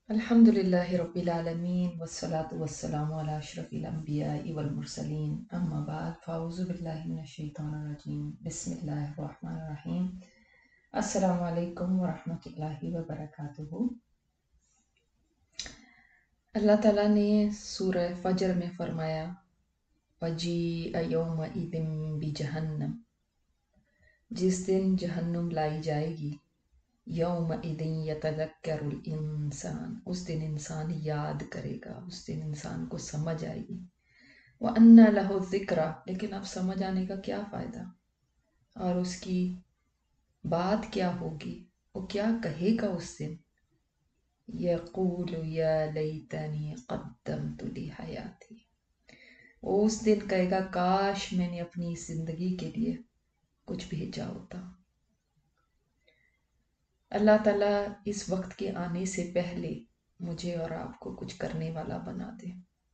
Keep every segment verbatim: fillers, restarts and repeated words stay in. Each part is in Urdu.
الحمد لله رب العالمين والصلاة والسلام على أشرف الأنبياء والمرسلين أما بعد فأعوذ بالله من الشيطان الرجيم بسم الله الرحمن الرحيم السلام عليكم ورحمة الله وبركاته۔ اللہ تعالیٰ نے سورہ فجر میں فرمایا وَجِیءَ یَوْمَئِذٍ بِجَہَنَّمَ، جس دن جہنم لائی جائے گی، یومئذ یتذکر الانسان، اس دن انسان یاد کرے گا، اس دن انسان کو سمجھ آئے گی، وَأَنَّ لَهُ الذِّکریٰ، لیکن اب سمجھ آنے کا کیا فائدہ، اور اس کی بات کیا ہوگی، وہ کیا کہے گا اس دن، یقول یا لیتنی قدمت لحیاتی، وہ اس دن کہے گا کاش میں نے اپنی زندگی کے لیے کچھ بھیجا ہوتا۔ اللہ تعالیٰ اس وقت کے آنے سے پہلے مجھے اور آپ کو کچھ کرنے والا بنا دے۔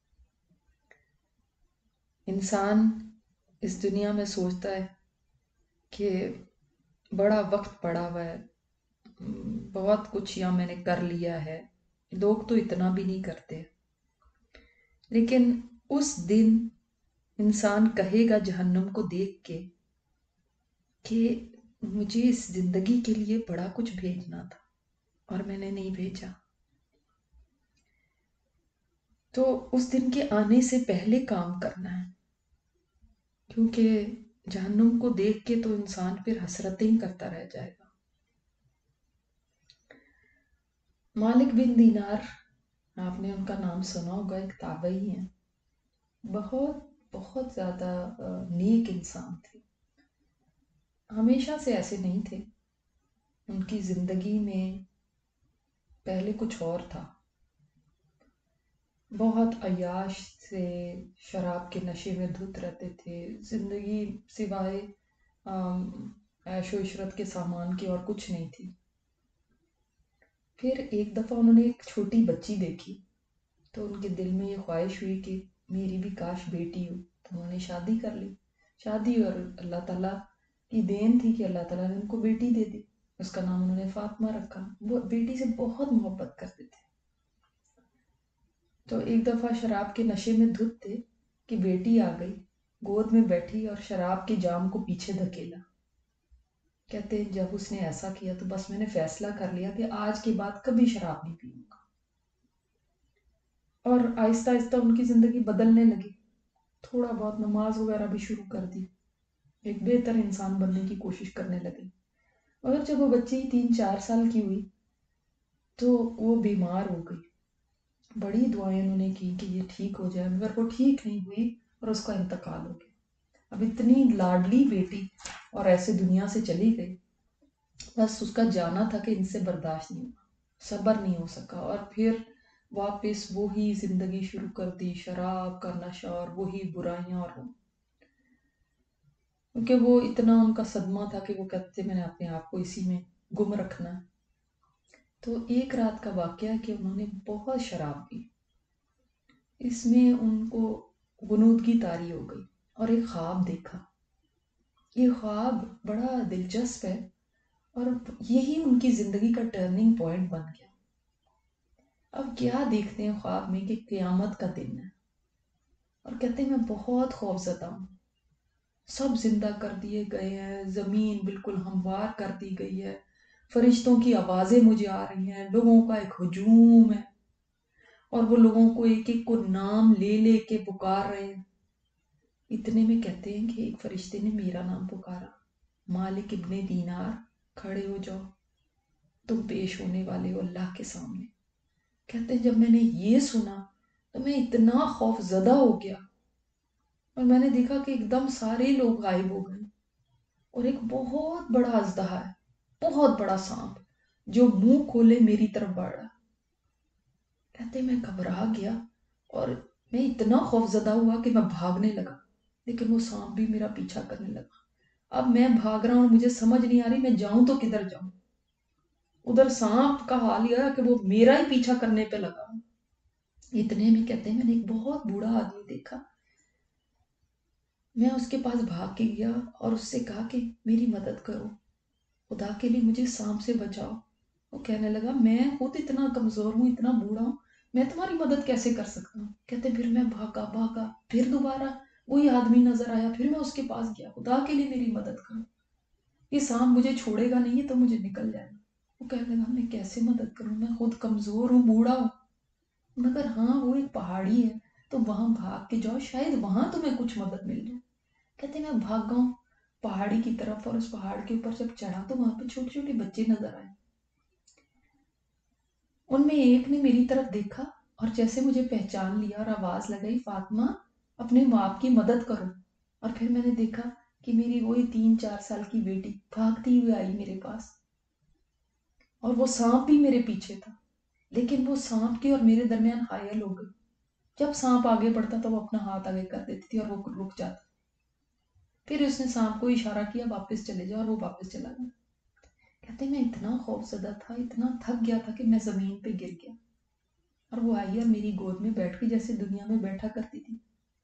انسان اس دنیا میں سوچتا ہے کہ بڑا وقت پڑا ہوا ہے، بہت کچھ یا میں نے کر لیا ہے، لوگ تو اتنا بھی نہیں کرتے، لیکن اس دن انسان کہے گا جہنم کو دیکھ کے کہ مجھے اس زندگی کے لیے بڑا کچھ بھیجنا تھا اور میں نے نہیں بھیجا۔ تو اس دن کے آنے سے پہلے کام کرنا ہے، کیونکہ جہنم کو دیکھ کے تو انسان پھر حسرتیں کرتا رہ جائے گا۔ مالک بن دینار، آپ نے ان کا نام سنا ہوگا، ایک تابعی ہیں، بہت بہت زیادہ نیک انسان تھے، ہمیشہ سے ایسے نہیں تھے، ان کی زندگی میں پہلے کچھ اور تھا، بہت عیاش سے شراب کے نشے میں دھت رہتے تھے، زندگی سوائے عیش و عشرت کے سامان کی اور کچھ نہیں تھی۔ پھر ایک دفعہ انہوں نے ایک چھوٹی بچی دیکھی تو ان کے دل میں یہ خواہش ہوئی کہ میری بھی کاش بیٹی ہو، تو انہوں نے شادی کر لی۔ شادی اور اللہ تعالیٰ کی دین تھی کہ اللہ تعالیٰ نے ان کو بیٹی دے دی، اس کا نام انہوں نے فاطمہ رکھا۔ وہ بیٹی سے بہت محبت کرتے تھے۔ تو ایک دفعہ شراب کے نشے میں دھت تھے کہ بیٹی آ گئی، گود میں بیٹھی اور شراب کے جام کو پیچھے دھکیلا۔ کہتے ہیں جب اس نے ایسا کیا تو بس میں نے فیصلہ کر لیا کہ آج کے بعد کبھی شراب نہیں پیوں گا، اور آہستہ آہستہ ان کی زندگی بدلنے لگی، تھوڑا بہت نماز وغیرہ بھی شروع کر دی، ایک بہتر انسان بننے کی کوشش کرنے لگے۔ مگر جب وہ بچی تین چار سال کی ہوئی تو وہ بیمار ہو گئی، بڑی دعائیں انہوں نے کی کہ یہ ٹھیک ہو جائے، مگر وہ ٹھیک نہیں ہوئی اور اس کا انتقال ہو گیا۔ اب اتنی لاڈلی بیٹی اور ایسے دنیا سے چلی گئی، بس اس کا جانا تھا کہ ان سے برداشت نہیں ہوا، صبر نہیں ہو سکا، اور پھر واپس وہی زندگی شروع کر دی، شراب کا نشہ اور وہی برائیاں، اور کیونکہ وہ اتنا ان کا صدمہ تھا کہ وہ کہتے تھے میں نے اپنے آپ کو اسی میں گم رکھنا ہے۔ تو ایک رات کا واقعہ ہے کہ انہوں نے بہت شراب پی، اس میں ان کو غنودگی طاری ہو گئی اور ایک خواب دیکھا۔ یہ خواب بڑا دلچسپ ہے اور یہی ان کی زندگی کا ٹرننگ پوائنٹ بن گیا۔ اب کیا دیکھتے ہیں خواب میں کہ قیامت کا دن ہے، اور کہتے ہیں میں بہت خوف زدہ ہوں، سب زندہ کر دیے گئے ہیں، زمین بالکل ہموار کر دی گئی ہے، فرشتوں کی آوازیں مجھے آ رہی ہیں، لوگوں کا ایک ہجوم ہے، اور وہ لوگوں کو ایک ایک کو نام لے لے کے پکار رہے ہیں۔ اتنے میں کہتے ہیں کہ ایک فرشتے نے میرا نام پکارا، مالک ابن دینار کھڑے ہو جاؤ، تم پیش ہونے والے ہو اللہ کے سامنے۔ کہتے ہیں جب میں نے یہ سنا تو میں اتنا خوف زدہ ہو گیا، اور میں نے دیکھا کہ ایک دم سارے لوگ غائب ہو گئے، اور ایک بہت بڑا اژدہا ہے، بہت بڑا سانپ جو منہ کھولے میری طرف بڑھ رہا۔ کہتے میں گھبرا گیا اور میں اتنا خوف زدہ ہوا کہ میں بھاگنے لگا، لیکن وہ سانپ بھی میرا پیچھا کرنے لگا۔ اب میں بھاگ رہا ہوں اور مجھے سمجھ نہیں آ رہی میں جاؤں تو کدھر جاؤں۔ ادھر سانپ کا حال یہ ہے کہ وہ میرا ہی پیچھا کرنے پہ لگا۔ اتنے میں کہتے ہیں میں نے ایک بہت بوڑھا آدمی دیکھا، میں اس کے پاس بھاگ کے گیا اور اس سے کہا کہ میری مدد کرو، خدا کے لیے مجھے سانپ سے بچاؤ۔ وہ کہنے لگا میں خود اتنا کمزور ہوں، اتنا بوڑھا ہوں، میں تمہاری مدد کیسے کر سکتا ہوں؟ کہتے پھر میں بھاگا بھاگا پھر دوبارہ وہی آدمی نظر آیا، پھر میں اس کے پاس گیا، خدا کے لیے میری مدد کرو، یہ سانپ مجھے چھوڑے گا نہیں، یہ تو مجھے نکل جائے گا۔ وہ کہنے لگا میں کیسے مدد کروں، میں خود کمزور ہوں، بوڑھا ہوں۔ مگر ہاں وہ ایک پہاڑی ہے تو وہاں بھاگ کے جاؤ، شاید وہاں تمہیں کچھ مدد مل جائے۔ کہتے میں بھاگ گا ہوں پہاڑی کی طرف، اور اس پہاڑ کے اوپر جب چڑھا تو وہاں پہ چھوٹے چھوٹے بچے نظر آئے۔ ان میں ایک نے میری طرف دیکھا اور جیسے مجھے پہچان لیا اور آواز لگائی، فاطمہ اپنے باپ کی مدد کرو۔ اور پھر میں نے دیکھا کہ میری وہی تین چار سال کی بیٹی بھاگتی ہوئی آئی میرے پاس، اور وہ سانپ بھی میرے پیچھے تھا، لیکن وہ سانپ کے اور میرے درمیان حائل ہو گئی۔ جب سانپ آگے بڑھتا تو وہ اپنا ہاتھ آگے کر دیتی تھی اور وہ رک جاتا، پھر اس نے سانپ کو اشارہ کیا واپس چلے جا، اور وہ واپس چلا گیا۔ کہتے میں اتنا خوف زدہ تھا، اتنا تھک گیا تھا کہ میں زمین پہ گر گیا، اور وہ آئی اور میری گود میں بیٹھ کے جیسے دنیا میں بیٹھا کرتی تھی۔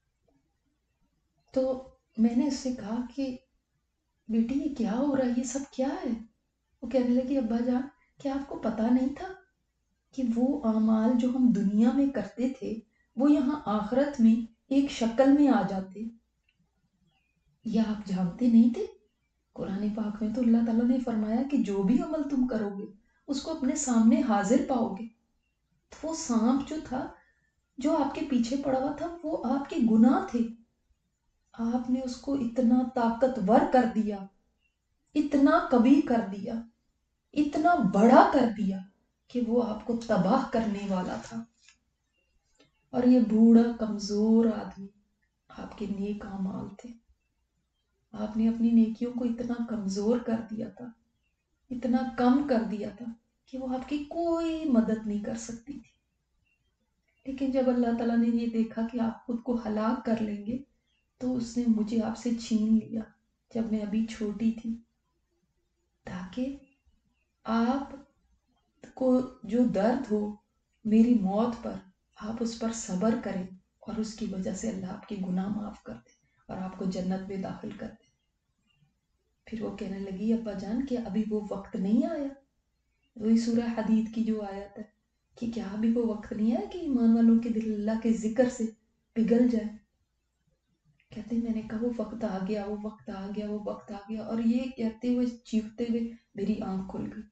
تو میں نے اس سے کہا کہ بیٹی یہ کیا ہو رہا ہے، یہ سب کیا ہے؟ وہ کہنے لگی ابا جان کیا آپ کو پتا نہیں تھا کہ وہ اعمال جو ہم دنیا میں کرتے تھے وہ یہاں آخرت میں ایک شکل میں آ جاتے؟ یا آپ جانتے نہیں تھے؟ قرآن پاک میں تو اللہ تعالیٰ نے فرمایا کہ جو بھی عمل تم کرو گے اس کو اپنے سامنے حاضر پاؤ گے۔ تو وہ سانپ جو تھا جو آپ کے پیچھے پڑا ہوا تھا وہ آپ کے گناہ تھے، آپ نے اس کو اتنا طاقتور کر دیا، اتنا قوی کر دیا، اتنا بڑا کر دیا کہ وہ آپ کو تباہ کرنے والا تھا۔ اور یہ بوڑھا کمزور آدمی آپ کے نیک اعمال تھے، آپ نے اپنی نیکیوں کو اتنا کمزور کر دیا تھا، اتنا کم کر دیا تھا کہ وہ آپ کی کوئی مدد نہیں کر سکتی تھی۔ لیکن جب اللہ تعالیٰ نے یہ دیکھا کہ آپ خود کو ہلاک کر لیں گے تو اس نے مجھے آپ سے چھین لیا جب میں ابھی چھوٹی تھی، تاکہ آپ کو جو درد ہو میری موت پر آپ اس پر صبر کریں، اور اس کی وجہ سے اللہ آپ کے گناہ معاف کر دے اور آپ کو جنت میں داخل کر دے۔ پھر وہ کہنے لگی ابا جان کہ ابھی وہ وقت نہیں آیا، وہی سورہ حدید کی جو آیت ہے کہ کیا ابھی وہ وقت نہیں آیا کہ ایمان والوں کے دل اللہ کے ذکر سے پگھل جائے؟ کہتے میں نے کہا وہ وقت آ گیا، وہ وقت آ گیا، وہ وقت آ گیا، اور یہ کہتے ہوئے چیختے ہوئے میری آنکھ کھل گئی۔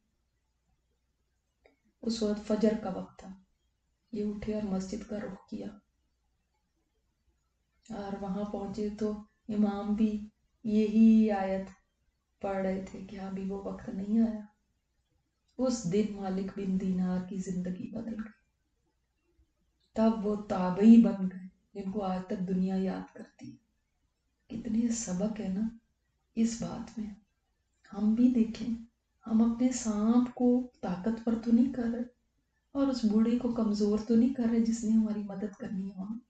اس وقت فجر کا وقت تھا، یہ اٹھے اور مسجد کا رخ کیا، اور وہاں پہنچے تو امام بھی یہی آیت پڑھ رہے تھے کہ ابھی وہ وقت نہیں آیا۔ اس دن مالک بن دینار کی زندگی بدل گئی، تب وہ تابعی بن گئے جن کو آج تک دنیا یاد کرتی ہے۔ کتنے سبق ہے نا اس بات میں۔ ہم بھی دیکھیں، ہم اپنے سانپ کو طاقتور تو نہیں کر رہے، اور اس بوڑھے کو کمزور تو نہیں کر رہے جس نے ہماری مدد کرنی ہے وہاں۔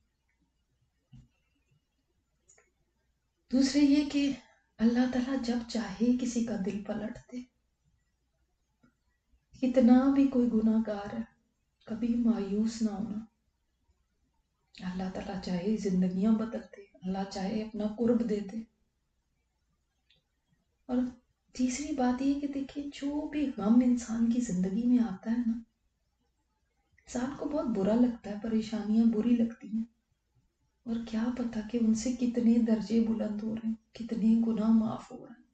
دوسرے یہ کہ اللہ تعالیٰ جب چاہے کسی کا دل پلٹ دے، کتنا بھی کوئی گناہ گار ہے کبھی مایوس نہ ہونا۔ اللہ تعالیٰ چاہے زندگیاں بدل دے، اللہ چاہے اپنا قرب دے دے۔ اور تیسری بات یہ کہ دیکھیں جو بھی غم انسان کی زندگی میں آتا ہے نا، انسان کو بہت برا لگتا ہے، پریشانیاں بری لگتی ہیں، اور کیا پتا کہ ان سے کتنے درجے بلند ہو رہے ہیں، کتنے گناہ معاف ہو رہے ہیں۔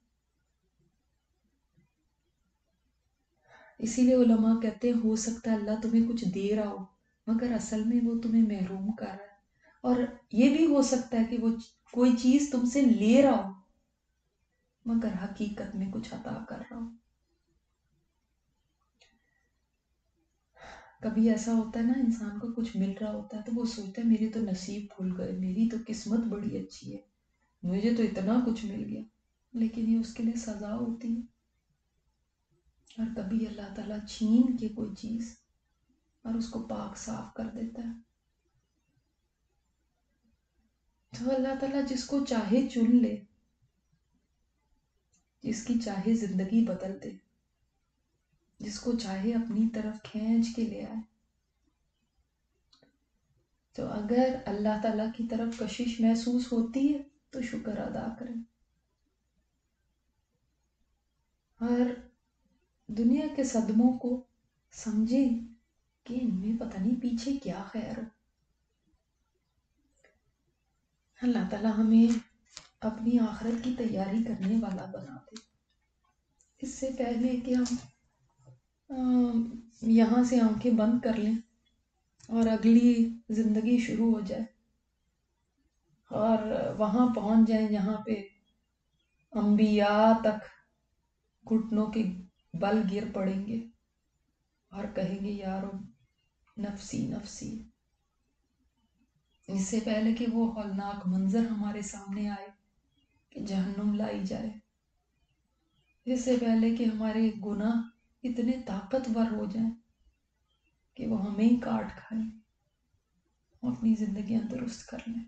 اسی لیے علماء کہتے ہیں ہو سکتا ہے اللہ تمہیں کچھ دے رہا ہو مگر اصل میں وہ تمہیں محروم کر رہا ہے، اور یہ بھی ہو سکتا ہے کہ وہ کوئی چیز تم سے لے رہا ہو مگر حقیقت میں کچھ عطا کر رہا ہو۔ کبھی ایسا ہوتا ہے نا انسان کو کچھ مل رہا ہوتا ہے تو وہ سوچتا ہے میری تو نصیب کھل گئے، میری تو قسمت بڑی اچھی ہے، مجھے تو اتنا کچھ مل گیا، لیکن یہ اس کے لیے سزا ہوتی ہے۔ اور کبھی اللہ تعالیٰ چھین کے کوئی چیز اور اس کو پاک صاف کر دیتا ہے۔ تو اللہ تعالیٰ جس کو چاہے چن لے، جس کی چاہے زندگی بدل دے، جس کو چاہے اپنی طرف کھینچ کے لے آئے۔ تو اگر اللہ تعالیٰ کی طرف کشش محسوس ہوتی ہے تو شکر ادا کریں، اور دنیا کے صدموں کو سمجھیں کہ ان میں پتہ نہیں پیچھے کیا خیر ہو۔ اللہ تعالیٰ ہمیں اپنی آخرت کی تیاری کرنے والا بنا دے، اس سے پہلے کہ ہم یہاں سے آنکھیں بند کر لیں اور اگلی زندگی شروع ہو جائے اور وہاں پہنچ جائیں جہاں پہ انبیاء تک گھٹنوں کے بل گر پڑیں گے اور کہیں گے یا رب نفسی نفسی۔ اس سے پہلے کہ وہ ہولناک منظر ہمارے سامنے آئے کہ جہنم لائی جائے، اس سے پہلے کہ ہمارے گناہ اتنے طاقتور ہو جائیں کہ وہ ہمیں ہی کاٹ کھائیں، اپنی زندگیاں درست کر لیں۔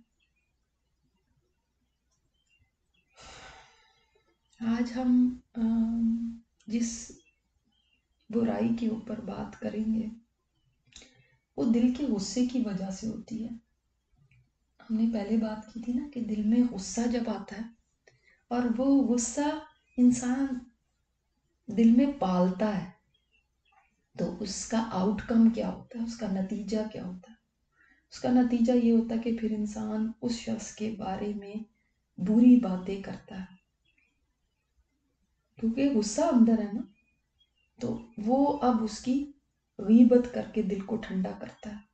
آج ہم جس برائی کے اوپر بات کریں گے وہ دل کے غصے کی وجہ سے ہوتی ہے۔ ہم نے پہلے بات کی تھی نا کہ دل میں غصہ جب آتا ہے اور وہ غصہ انسان دل میں پالتا ہے تو اس کا آؤٹ کم کیا ہوتا ہے، اس کا نتیجہ کیا ہوتا ہے؟ اس کا نتیجہ یہ ہوتا ہے کہ پھر انسان اس شخص کے بارے میں بری باتیں کرتا ہے، کیونکہ غصہ اندر ہے نا، تو وہ اب اس کی غیبت کر کے دل کو ٹھنڈا کرتا ہے۔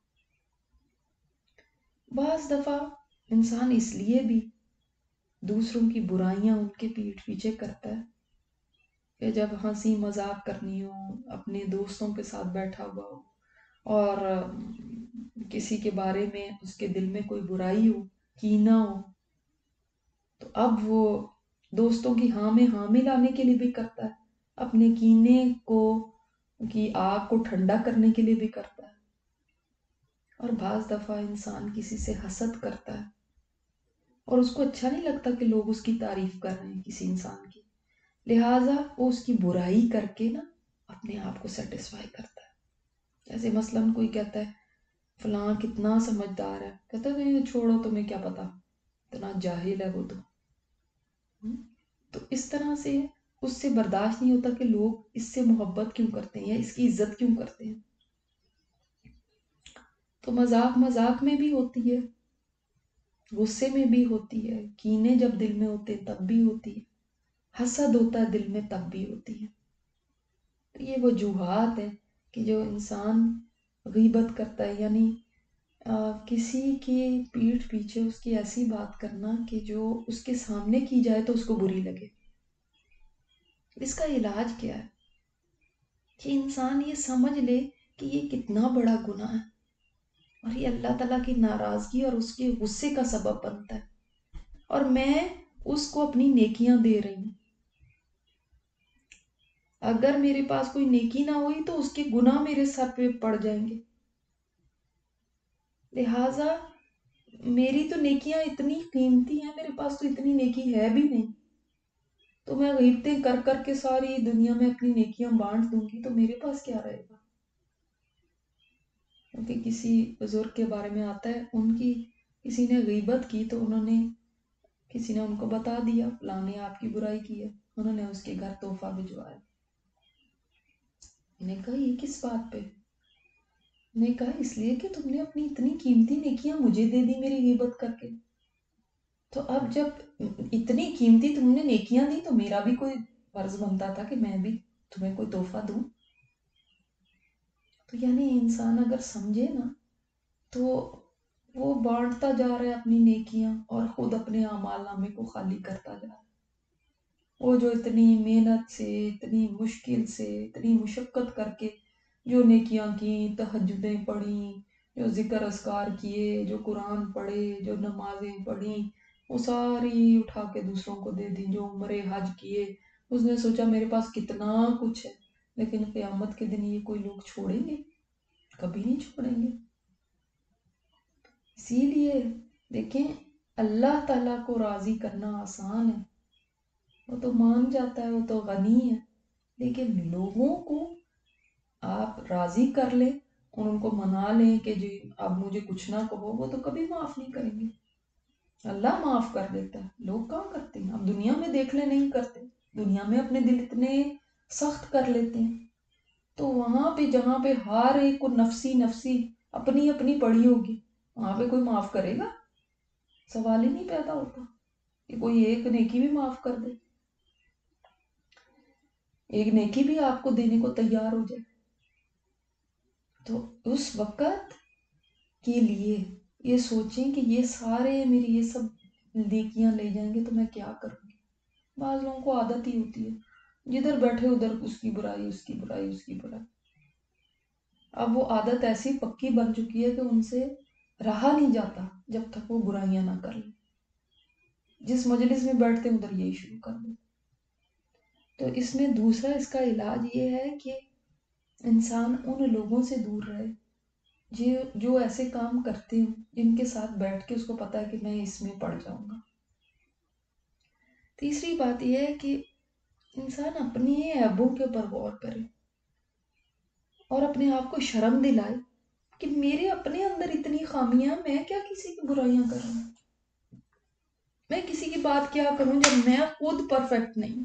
بعض دفعہ انسان اس لیے بھی دوسروں کی برائیاں ان کے پیٹھ پیچھے کرتا ہے کہ جب ہنسی مذاق کرنی ہو، اپنے دوستوں کے ساتھ بیٹھا ہوا ہو اور کسی کے بارے میں اس کے دل میں کوئی برائی ہو، کینہ ہو، تو اب وہ دوستوں کی ہاں میں ہاں ملانے کے لیے بھی کرتا ہے، اپنے کینے کو کی آگ کو ٹھنڈا کرنے کے لیے بھی کرتا ہے۔ اور بعض دفعہ انسان کسی سے حسد کرتا ہے اور اس کو اچھا نہیں لگتا کہ لوگ اس کی تعریف کر رہے ہیں کسی انسان کی، لہٰذا وہ اس کی برائی کر کے نا اپنے آپ کو سیٹسفائی کرتا ہے۔ جیسے مثلاً کوئی کہتا ہے فلاں کتنا سمجھدار ہے، کہتا ہے نہیں چھوڑو تمہیں کیا پتا، اتنا جاہل ہے وہ تو۔ تو اس طرح سے اس سے برداشت نہیں ہوتا کہ لوگ اس سے محبت کیوں کرتے ہیں یا اس کی عزت کیوں کرتے ہیں۔ تو مذاق مذاق میں بھی ہوتی ہے، غصے میں بھی ہوتی ہے، کینے جب دل میں ہوتے تب بھی ہوتی ہے، حسد ہوتا ہے دل میں تب بھی ہوتی ہے۔ تو یہ وجوہات ہیں کہ جو انسان غیبت کرتا ہے، یعنی کسی کی پیٹھ پیچھے اس کی ایسی بات کرنا کہ جو اس کے سامنے کی جائے تو اس کو بری لگے۔ اس کا علاج کیا ہے کہ انسان یہ سمجھ لے کہ یہ کتنا بڑا گناہ ہے اور یہ اللہ تعالیٰ کی ناراضگی اور اس کے غصے کا سبب بنتا ہے، اور میں اس کو اپنی نیکیاں دے رہی ہوں۔ اگر میرے پاس کوئی نیکی نہ ہوئی تو اس کے گناہ میرے سر پہ پڑ جائیں گے، لہٰذا میری تو نیکیاں اتنی قیمتی ہیں، میرے پاس تو اتنی نیکی ہے بھی نہیں، تو میں غیبتیں کر کر کے ساری دنیا میں اپنی نیکیاں بانٹ دوں گی تو میرے پاس کیا رہے گا؟ کیونکہ کسی بزرگ کے بارے میں آتا ہے ان کی کسی نے غیبت کی تو انہوں نے کسی نے ان کو بتا دیا فلاں نے آپ کی برائی کی ہے، انہوں نے اس کے گھر تحفہ بھجوایا۔ میں نے کہا یہ کس بات پہ؟ میں نے کہا اس لیے کہ تم نے اپنی اتنی قیمتی نیکیاں مجھے دے دی میری غیبت کر کے، تو اب جب اتنی قیمتی تم نے نیکیاں دی تو میرا بھی کوئی فرض بنتا تھا کہ میں بھی تمہیں کوئی تحفہ دوں۔ تو یعنی انسان اگر سمجھے نا تو وہ بانٹتا جا رہا ہے اپنی نیکیاں اور خود اپنے اعمال نامے کو خالی کرتا جا رہا ہے۔ وہ جو اتنی محنت سے، اتنی مشکل سے، اتنی مشقت کر کے جو نیکیاں کی، تہجدیں پڑھیں، جو ذکر اذکار کیے، جو قرآن پڑھے، جو نمازیں پڑھیں، وہ ساری اٹھا کے دوسروں کو دے دی، جو عمرے حج کیے، اس نے سوچا میرے پاس کتنا کچھ ہے، لیکن قیامت کے دن یہ کوئی لوگ چھوڑیں گے؟ کبھی نہیں چھوڑیں گے۔ اسی لیے دیکھیں اللہ تعالیٰ کو راضی کرنا آسان ہے، وہ تو مان جاتا ہے، وہ تو غنی ہے، لیکن لوگوں کو آپ راضی کر لیں اور ان کو منا لیں کہ جی اب مجھے کچھ نہ کہو، وہ تو کبھی معاف نہیں کریں گے۔ اللہ معاف کر دیتا ہے، لوگ کہاں کرتے ہیں؟ اب دنیا میں دیکھ لیں نہیں کرتے، دنیا میں اپنے دل اتنے سخت کر لیتے ہیں، تو وہاں پہ جہاں پہ ہر ایک کو نفسی نفسی اپنی اپنی پڑی ہوگی، وہاں پہ کوئی معاف کرے گا؟ سوال ہی نہیں پیدا ہوتا کہ کوئی ایک نیکی بھی معاف کر دے، ایک نیکی بھی آپ کو دینے کو تیار ہو جائے۔ تو اس وقت کے لیے یہ سوچیں کہ یہ سارے میری یہ سب نیکیاں لے جائیں گے تو میں کیا کروں گی۔ بعض لوگوں کو عادت ہی ہوتی ہے جدھر بیٹھے ادھر اس کی برائی اس کی برائی اس کی برائی، اب وہ عادت ایسی پکی بن چکی ہے کہ ان سے رہا نہیں جاتا جب تک وہ برائیاں نہ کر لیں، جس مجلس میں بیٹھتے ہیں ادھر یہی شروع کر دیں۔ تو اس میں دوسرا اس کا علاج یہ ہے کہ انسان ان لوگوں سے دور رہے جو جو ایسے کام کرتے ہوں جن کے ساتھ بیٹھ کے اس کو پتا ہے کہ میں اس میں پڑ جاؤں گا۔ تیسری بات یہ ہے کہ انسان اپنی عیبوں کے اوپر غور کرے اور اپنے آپ کو شرم دلائے کہ میرے اپنے اندر اتنی خامیاں، میں کیا کسی کی برائیاں کروں، میں کسی کی بات کیا کروں جب میں خود پرفیکٹ نہیں۔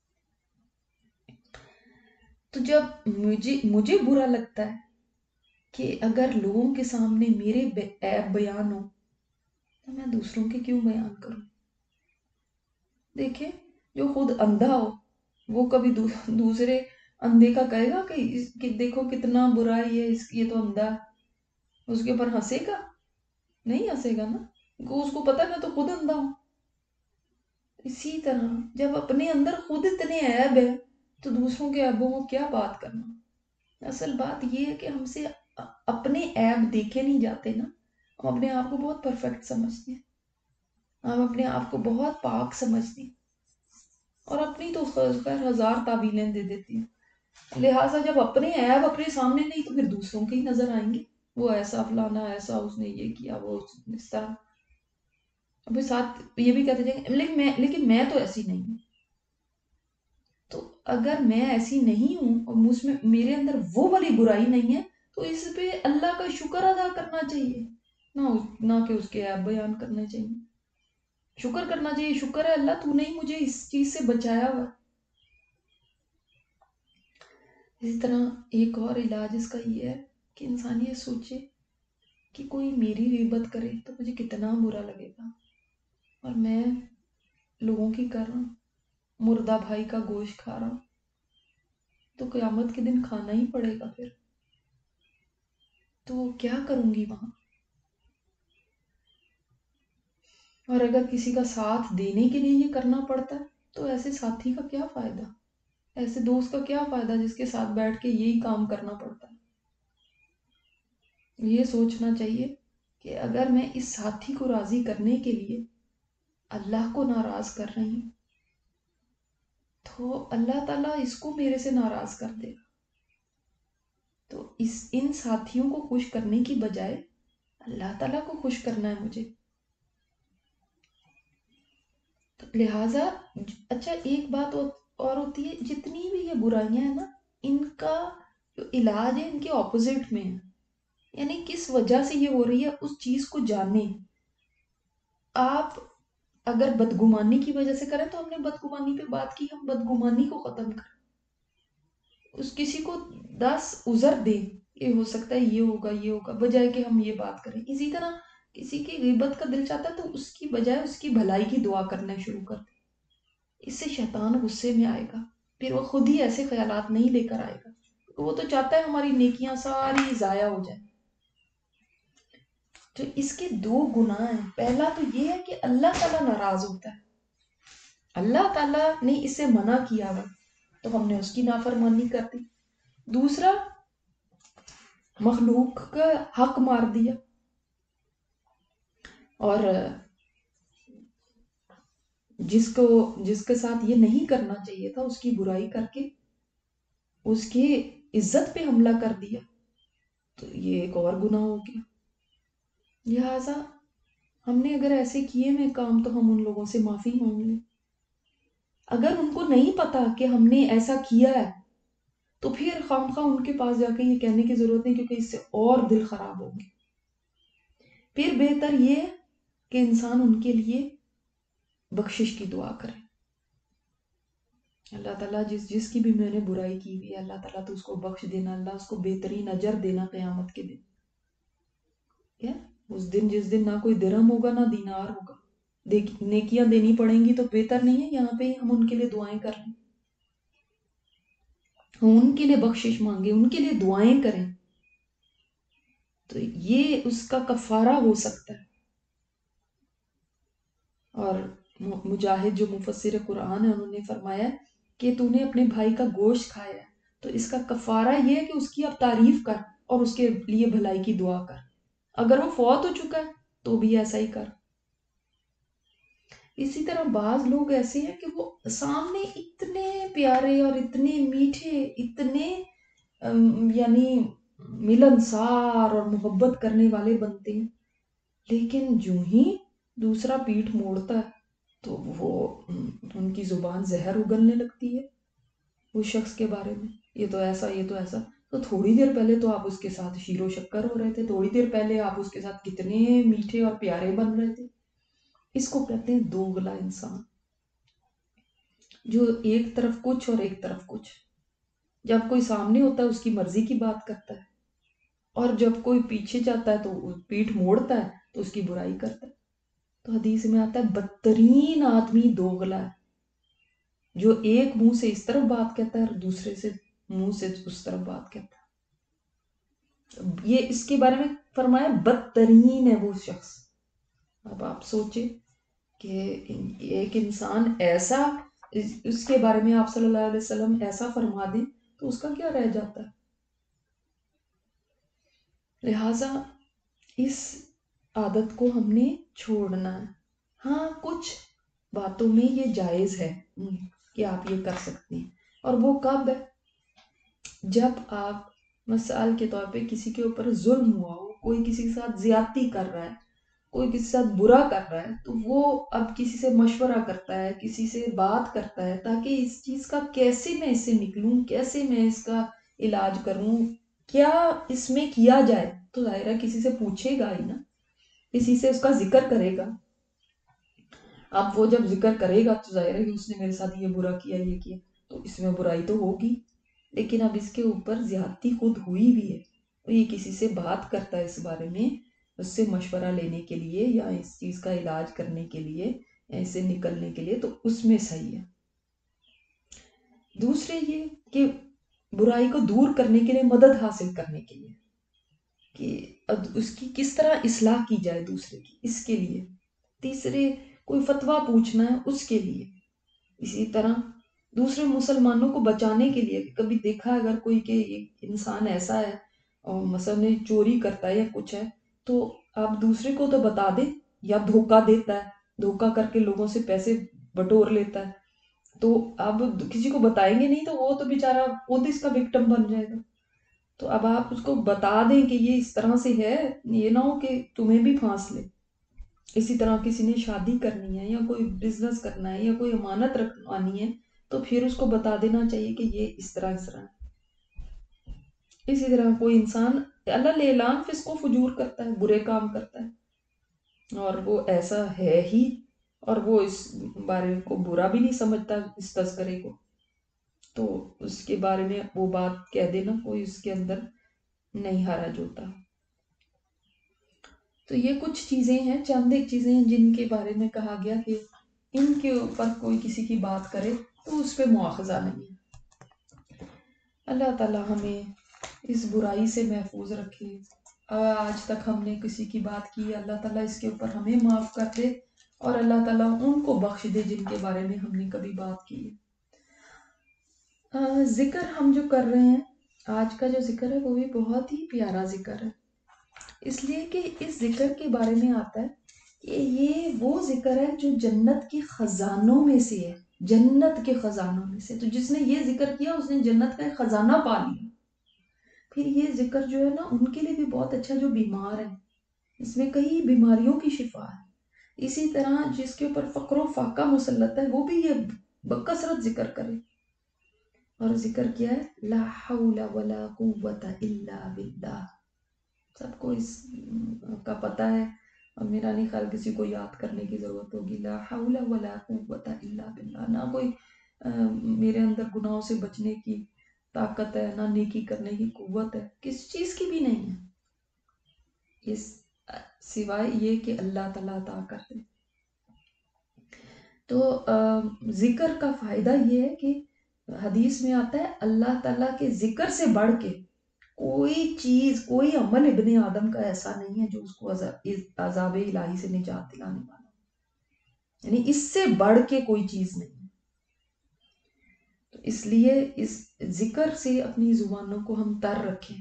تو جب مجھے مجھے برا لگتا ہے کہ اگر لوگوں کے سامنے میرے عیب بیان ہو تو میں دوسروں کے کیوں بیان کروں؟ دیکھیں، جو خود اندھا ہو وہ کبھی دوسرے اندھے کا کہے گا کہ, اس کہ دیکھو کتنا برا ہے اس یہ تو اندھا ہے، اس کے اوپر ہنسے گا؟ نہیں ہنسے گا نا، اس کو پتا میں تو خود اندھا ہوں۔ اسی طرح جب اپنے اندر خود اتنے عیب ہے تو دوسروں کے عیبوں کو کیا بات کرنا۔ اصل بات یہ ہے کہ ہم سے اپنے عیب دیکھے نہیں جاتے نا، ہم اپنے آپ کو بہت پرفیکٹ سمجھتے ہیں، ہم اپنے آپ کو بہت پاک سمجھتے ہیں اور اپنی تو خیر ہزار تعبیلیں دے دیتی ہیں۔ لہٰذا جب اپنے عیب اپنے سامنے نہیں تو پھر دوسروں کے ہی نظر آئیں گے، وہ ایسا فلانا ایسا، اس نے یہ کیا، وہ اس طرح، ابھی ساتھ یہ بھی کہتے جائیں گے لیکن میں لیکن میں تو ایسی نہیں ہوں۔ تو اگر میں ایسی نہیں ہوں اور مجھ میں میرے اندر وہ والی برائی نہیں ہے تو اس پہ اللہ کا شکر ادا کرنا چاہیے، نہ نہ کہ اس کے عیب بیان کرنے چاہیے۔ شکر کرنا چاہیے، شکر ہے اللہ تو نے ہی مجھے اس چیز سے بچایا ہوا۔ اسی طرح ایک اور علاج اس کا یہ ہے کہ انسان یہ سوچے کہ کوئی میری غیبت کرے تو مجھے کتنا برا لگے گا، اور میں لوگوں کی کر رہا ہوں، مردہ بھائی کا گوشت کھا رہا ہوں، تو قیامت کے دن کھانا ہی پڑے گا پھر، تو کیا کروں گی وہاں؟ اور اگر کسی کا ساتھ دینے کے لیے یہ کرنا پڑتا ہے تو ایسے ساتھی کا کیا فائدہ، ایسے دوست کا کیا فائدہ جس کے ساتھ بیٹھ کے یہی کام کرنا پڑتا ہے۔ یہ سوچنا چاہیے کہ اگر میں اس ساتھی کو راضی کرنے کے لیے اللہ کو ناراض کر رہی ہوں تو اللہ تعالیٰ اس کو میرے سے ناراض کر دے گا۔ تو اس ان ساتھیوں کو خوش کرنے کی بجائے اللہ تعالیٰ کو خوش کرنا ہے مجھے۔ تو لہٰذا اچھا ایک بات اور ہوتی ہے، جتنی بھی یہ برائیاں ہیں نا، ان کا جو علاج ہے ان کے اپوزٹ میں ہے، یعنی کس وجہ سے یہ ہو رہی ہے اس چیز کو جانیں۔ آپ اگر بدگمانی کی وجہ سے کریں تو ہم نے بدگمانی پہ بات کی، ہم بدگمانی کو ختم کریں، اس کسی کو دس عذر دیں، یہ ہو سکتا ہے یہ ہوگا یہ ہوگا، بجائے کہ ہم یہ بات کریں۔ اسی طرح کسی کی غیبت کا دل چاہتا ہے تو اس کی بجائے اس کی بھلائی کی دعا کرنا شروع کر دیں، اس سے شیطان غصے میں آئے گا، پھر وہ خود ہی ایسے خیالات نہیں لے کر آئے گا، وہ تو چاہتا ہے ہماری نیکیاں ساری ضائع ہو جائیں۔ تو اس کے دو گناہ ہیں، پہلا تو یہ ہے کہ اللہ تعالیٰ ناراض ہوتا ہے، اللہ تعالیٰ نے اسے منع کیا ہوا تو ہم نے اس کی نافرمانی کر دی۔ دوسرا، مخلوق کا حق مار دیا، اور جس کو جس کے ساتھ یہ نہیں کرنا چاہیے تھا اس کی برائی کر کے اس کی عزت پہ حملہ کر دیا، تو یہ ایک اور گناہ ہو گیا۔ لہٰذا ہم نے اگر ایسے کیے میں کام تو ہم ان لوگوں سے معافی مانگ لیں۔ اگر ان کو نہیں پتا کہ ہم نے ایسا کیا ہے تو پھر خام خواہ ان کے پاس جا کے یہ کہنے کی ضرورت نہیں، کیونکہ اس سے اور دل خراب ہوگی۔ پھر بہتر یہ کہ انسان ان کے لیے بخشش کی دعا کرے، اللہ تعالیٰ جس جس کی بھی میں نے برائی کی ہوئی ہے اللہ تعالیٰ تو اس کو بخش دینا، اللہ اس کو بہترین اجر دینا قیامت کے دن. کیا اس دن جس دن نہ کوئی درہم ہوگا نہ دینار ہوگا، دیکھ نیکیاں دینی پڑیں گی تو بہتر نہیں ہے یہاں پہ ہم ان کے لیے دعائیں کر لیں، ہم ان کے لیے بخشش مانگیں، ان کے لیے دعائیں کریں، تو یہ اس کا کفارہ ہو سکتا ہے. اور مجاہد جو مفسر قرآن ہے انہوں نے فرمایا کہ تو نے اپنے بھائی کا گوشت کھایا ہے تو اس کا کفارہ یہ ہے کہ اس کی اب تعریف کر اور اس کے لیے بھلائی کی دعا کر، اگر وہ فوت ہو چکا ہے تو بھی ایسا ہی کر. اسی طرح بعض لوگ ایسے ہیں کہ وہ سامنے اتنے پیارے اور اتنے میٹھے، اتنے یعنی ملنسار اور محبت کرنے والے بنتے ہیں، لیکن جو ہی دوسرا پیٹھ موڑتا ہے تو وہ ان کی زبان زہر اگلنے لگتی ہے اس شخص کے بارے میں، یہ تو ایسا یہ تو ایسا. تو تھوڑی دیر پہلے تو آپ اس کے ساتھ شیر و شکر ہو رہے تھے، تھوڑی دیر پہلے آپ اس کے ساتھ کتنے میٹھے اور پیارے بن رہے تھے. اس کو کہتے ہیں دوگلا انسان، جو ایک طرف کچھ اور ایک طرف کچھ. جب کوئی سامنے ہوتا ہے اس کی مرضی کی بات کرتا ہے، اور جب کوئی پیچھے جاتا ہے تو پیٹھ موڑتا ہے تو اس کی برائی کرتا ہے. تو حدیث میں آتا ہے بدترین آدمی دوگلا ہے، جو ایک منہ سے اس طرف بات کہتا ہے اور دوسرے سے منہ سے اس طرف بات کہتا ہے. یہ اس کے بارے میں فرمایا بدترین ہے وہ شخص. اب آپ سوچیں کہ ایک انسان ایسا، اس کے بارے میں آپ صلی اللہ علیہ وسلم ایسا فرما دیں تو اس کا کیا رہ جاتا ہے. لہٰذا اس عادت کو ہم نے چھوڑنا ہے. ہاں کچھ باتوں میں یہ جائز ہے کہ آپ یہ کر سکتے ہیں، اور وہ کب ہے؟ جب آپ مثال کے طور پہ کسی کے اوپر ظلم ہوا ہو، کوئی کسی کے ساتھ زیادتی کر رہا ہے، کوئی کسی کے ساتھ برا کر رہا ہے، تو وہ اب کسی سے مشورہ کرتا ہے، کسی سے بات کرتا ہے تاکہ اس چیز کا کیسے میں اس سے نکلوں، کیسے میں اس کا علاج کروں، کیا اس میں کیا جائے. تو ظاہر ہے کسی سے پوچھے گا ہی نا، کسی سے اس کا ذکر کرے گا. اب وہ جب ذکر کرے گا تو ظاہر ہے کہ اس نے میرے ساتھ یہ برا کیا یہ کیا، تو اس میں برائی تو ہوگی. لیکن اب اس کے اوپر زیادتی خود ہوئی بھی ہے، تو یہ کسی سے بات کرتا ہے اس بارے میں، اس سے مشورہ لینے کے لیے یا اس چیز کا علاج کرنے کے لیے یا اس سے نکلنے کے لیے، تو اس میں صحیح ہے. دوسرے یہ کہ برائی کو دور کرنے کے لیے، مدد حاصل کرنے کے لیے کہ اس کی کس طرح اصلاح کی جائے دوسرے کی، اس کے لیے. تیسرے کوئی فتویٰ پوچھنا ہے اس کے لیے. اسی طرح دوسرے مسلمانوں کو بچانے کے لیے، کبھی دیکھا اگر کوئی کہ ایک انسان ایسا ہے اور مثلا چوری کرتا ہے یا کچھ ہے، تو آپ دوسرے کو تو بتا دیں، یا دھوکہ دیتا ہے، دھوکہ کر کے لوگوں سے پیسے بٹور لیتا ہے، تو آپ کسی کو بتائیں گے نہیں تو وہ تو بیچارہ خود اس کا وکٹم بن جائے گا. تو اب آپ اس کو بتا دیں کہ یہ اس طرح سے ہے، یہ نہ ہو کہ تمہیں بھی پھانس لے. اسی طرح کسی نے شادی کرنی ہے یا کوئی بزنس کرنا ہے یا کوئی امانت رکھوانی ہے تو پھر اس کو بتا دینا چاہیے کہ یہ اس طرح اس طرح. اسی طرح کوئی انسان اللہ اعلان فسق و فجور کرتا ہے، برے کام کرتا ہے، اور وہ ایسا ہے ہی، اور وہ اس بارے کو برا بھی نہیں سمجھتا اس تذکرے کو، تو اس کے بارے میں وہ بات کہہ دینا کوئی اس کے اندر نہیں حرج ہوتا. تو یہ کچھ چیزیں ہیں، چند ایک چیزیں ہیں جن کے بارے میں کہا گیا کہ ان کے اوپر کوئی کسی کی بات کرے تو اس پہ مواخذہ نہیں ہے. اللہ تعالیٰ ہمیں اس برائی سے محفوظ رکھے. آج تک ہم نے کسی کی بات کی، اللہ تعالیٰ اس کے اوپر ہمیں معاف کر دے، اور اللہ تعالیٰ ان کو بخش دے جن کے بارے میں ہم نے کبھی بات کی ہے. ذکر ہم جو کر رہے ہیں، آج کا جو ذکر ہے وہ بھی بہت ہی پیارا ذکر ہے، اس لیے کہ اس ذکر کے بارے میں آتا ہے کہ یہ وہ ذکر ہے جو جنت کے خزانوں میں سے ہے، جنت کے خزانوں میں سے. تو جس نے یہ ذکر کیا اس نے جنت کا ایک خزانہ پا لیا. پھر یہ ذکر جو ہے نا ان کے لیے بھی بہت اچھا جو بیمار ہیں، اس میں کئی بیماریوں کی شفا ہے. اسی طرح جس کے اوپر فقر و فاقہ مسلط ہے وہ بھی یہ بکثرت ذکر کرے. اور ذکر کیا ہے؟ لا حول ولا قوت الا باللہ. سب کو اس کا پتہ ہے، اور میرا نہیں خیال کسی کو یاد کرنے کی ضرورت ہوگی. لا حول ولا قوت الا باللہ. نہ کوئی میرے اندر گناہوں سے بچنے کی طاقت ہے، نہ نیکی کرنے کی قوت ہے، کس چیز کی بھی نہیں ہے، اس سوائے یہ کہ اللہ تعالیٰ عطا کر دے۔ تو ذکر کا فائدہ یہ ہے کہ حدیث میں آتا ہے اللہ تعالیٰ کے ذکر سے بڑھ کے کوئی چیز، کوئی عمل ابن آدم کا ایسا نہیں ہے جو اس کو عذاب الہی سے نجات دلانے والا، یعنی اس سے بڑھ کے کوئی چیز نہیں ہے۔ تو اس لیے اس ذکر سے اپنی زبانوں کو ہم تر رکھیں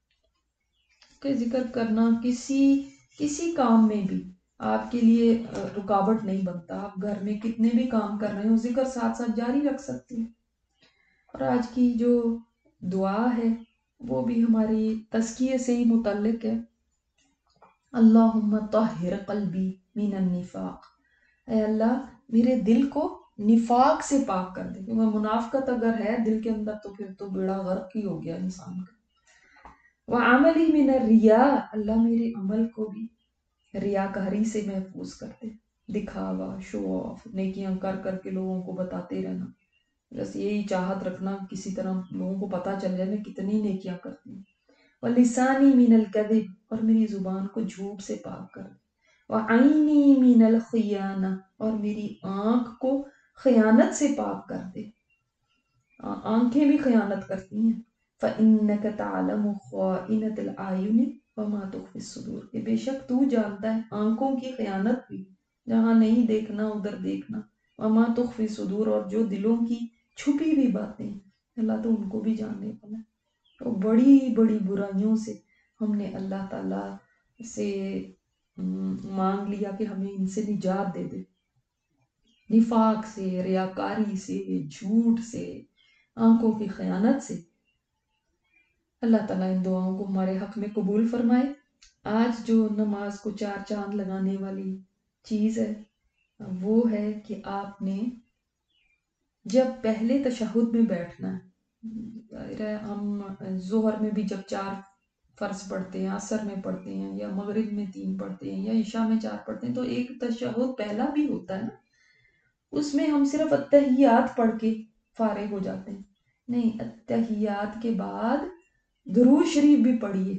کہ ذکر کرنا کسی کسی کام میں بھی آپ کے لیے رکاوٹ نہیں بنتا۔ آپ گھر میں کتنے بھی کام کر رہے ہو، ذکر ساتھ ساتھ جاری رکھ سکتے ہیں۔ اور آج کی جو دعا ہے وہ بھی ہماری تزکیے سے ہی متعلق ہے۔ اللہم طہر قلبی من النفاق، اے اللہ میرے دل کو نفاق سے پاک کر دے، کیونکہ منافقت اگر ہے دل کے اندر تو پھر تو بیڑا غرق ہی ہو گیا انسان کا۔ وعملی من الریا، اللہ میرے عمل کو بھی ریاکاری سے محفوظ کر دے، دکھاوا، شو آف، نیکیاں کر کر کے لوگوں کو بتاتے رہنا، بس یہی چاہت رکھنا کسی طرح لوگوں کو پتہ چل جائے میں کتنی نیکیاں کرتی ہوں۔ وَلِسَانِي مِنَ الْكَذِبِ، اور میری زبان کو جھوٹ سے پاک کر دے۔ وَعَيْنِي مِنَ الْخِيَانَةِ، اور میری آنکھ کو خیانت سے پاک کر دے، آنکھیں بھی خیانت کرتی ہیں۔ فَإِنَّكَ تَعْلَمُ خَائِنَةَ الْأَعْيُنِ وَمَا تُخْفِي الصُّدُورُ، کہ بے شک تو جانتا ہے آنکھوں کی خیانت بھی، جہاں نہیں دیکھنا ادھر دیکھنا، وَمَا تُخْفِي الصُّدُورُ، اور جو دلوں کی چھپی بھی باتیں اللہ تو ان کو بھی جاننے والا ہے۔ تو بڑی بڑی برائیوں سے ہم نے اللہ تعالیٰ سے مانگ لیا کہ ہمیں ان سے نجات دے دے، نفاق سے، ریاکاری سے، جھوٹ سے، آنکھوں کی خیانت سے۔ اللہ تعالیٰ ان دعاؤں کو ہمارے حق میں قبول فرمائے۔ آج جو نماز کو چار چاند لگانے والی چیز ہے وہ ہے کہ آپ نے جب پہلے تشہد میں بیٹھنا ہے، ہم ظہر میں بھی جب چار فرض پڑھتے ہیں، عصر میں پڑھتے ہیں، یا مغرب میں تین پڑھتے ہیں، یا عشاء میں چار پڑھتے ہیں، تو ایک تشہد پہلا بھی ہوتا ہے نا، اس میں ہم صرف التحیات پڑھ کے فارغ ہو جاتے ہیں۔ نہیں، التحیات کے بعد درود شریف بھی پڑھیے،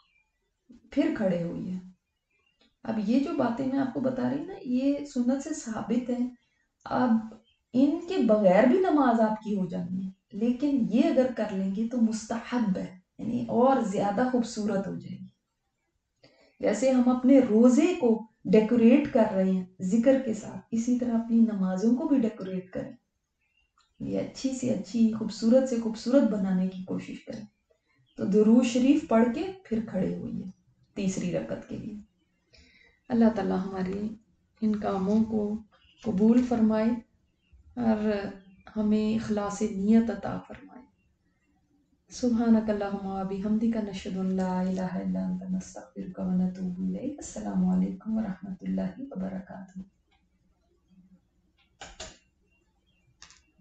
پھر کھڑے ہوئیے۔ اب یہ جو باتیں میں آپ کو بتا رہی ہوں نا، یہ سنت سے ثابت ہیں۔ اب ان کے بغیر بھی نماز آپ کی ہو جانی ہے، لیکن یہ اگر کر لیں گے تو مستحب ہے، یعنی اور زیادہ خوبصورت ہو جائے گی۔ جیسے ہم اپنے روزے کو ڈیکوریٹ کر رہے ہیں ذکر کے ساتھ، اسی طرح اپنی نمازوں کو بھی ڈیکوریٹ کریں، یہ اچھی سے اچھی، خوبصورت سے خوبصورت بنانے کی کوشش کریں۔ تو درود شریف پڑھ کے پھر کھڑے ہوئیے تیسری رکعت کے لیے۔ اللہ تعالیٰ ہماری ان کاموں کو قبول فرمائے اور ہمیں اخلاص نیت عطا فرمائے۔ سبحانک اللہم و بحمدک، نشہد ان لا الہ الا انت، نستغفرک و نتوب الیک۔ السلام علیکم ورحمۃ اللہ وبرکاتہ۔